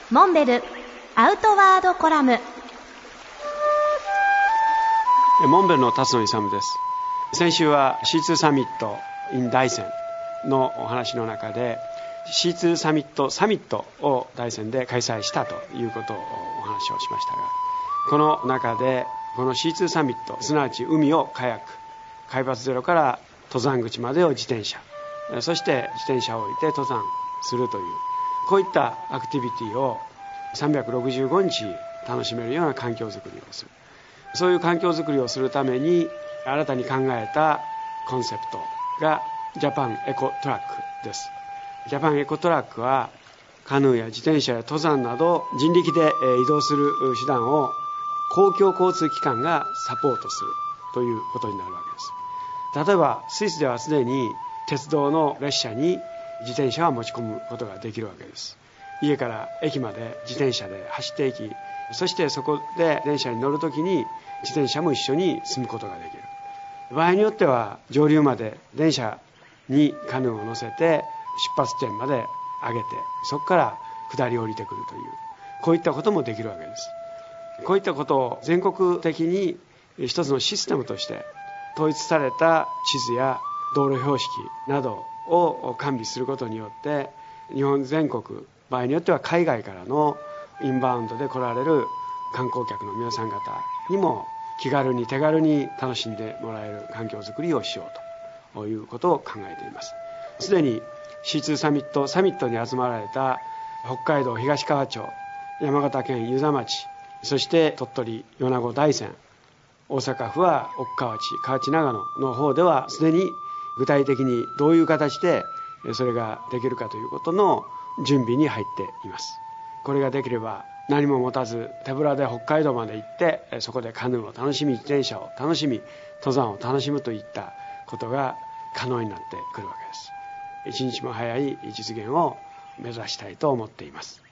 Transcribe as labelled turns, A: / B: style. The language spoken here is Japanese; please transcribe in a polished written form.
A: モンベルアウトワードコラム。
B: モンベルの辰野勇です。先週は C2 サミット in 大山のお話の中で C2 サミットを大山で開催したということをお話をしましたが、この中でこの C2 サミット、すなわち海をカヤック、海抜ゼロから登山口までを自転車、そして自転車を置いて登山するという、こういったアクティビティを365日楽しめるような環境づくりをする。そういう環境づくりをするために新たに考えたコンセプトがジャパンエコトラックです。ジャパンエコトラックはカヌーや自転車や登山など人力で移動する手段を公共交通機関がサポートするということになるわけです。例えばスイスではすでに鉄道の列車に自転車は持ち込むことができるわけです。家から駅まで自転車で走っていき、そしてそこで電車に乗るときに自転車も一緒に積むことができる。場合によっては上流まで電車にカヌーを乗せて出発点まで上げて、そこから下り降りてくるという、こういったこともできるわけです。こういったことを全国的に一つのシステムとして統一された地図や道路標識などを完備することによって、日本全国、場合によっては海外からのインバウンドで来られる観光客の皆さん方にも気軽に手軽に楽しんでもらえる環境づくりをしようということを考えています。すでに C2 サミットに集まられた北海道東川町、山形県遊佐町、そして鳥取米子大山、大阪府は奥川内、河内長野の方ではすでに具体的にどういう形でそれができるかということの準備に入っています。これができれば何も持たず手ぶらで北海道まで行って、そこでカヌーを楽しみ、自転車を楽しみ、登山を楽しむといったことが可能になってくるわけです。一日も早い実現を目指したいと思っています。